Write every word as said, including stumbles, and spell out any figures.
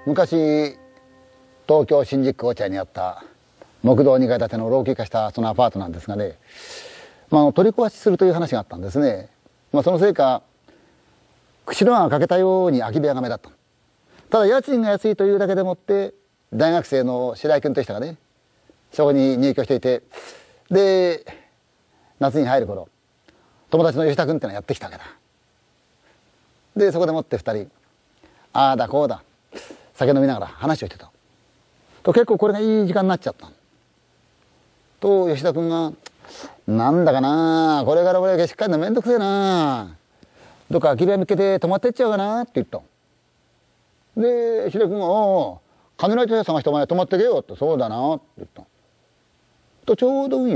昔東京新宿区落合にあった木造にかい建ての老朽化したそのアパートなんですがね、まあ、取り壊しするという話があったんですね。まあ、そのせいか釧路湾が欠けたように空き部屋が目立った。ただ家賃が安いというだけでもって大学生の白井君という人がねそこに入居していて、で夏に入る頃友達の吉田君ってのがやってきたわけだ。でそこでもって二人ああだこうだ酒飲みながら話をしてたと、結構これがいい時間になっちゃったと、吉田君が「なんだかなこれから俺しっかりのめんどくせえなどっか空き部屋見つけて泊まってっちゃうかな」って言った。で吉田君が「おお金の相手探してお前泊まってけよ」って「そうだな」って言ったと、ちょうど運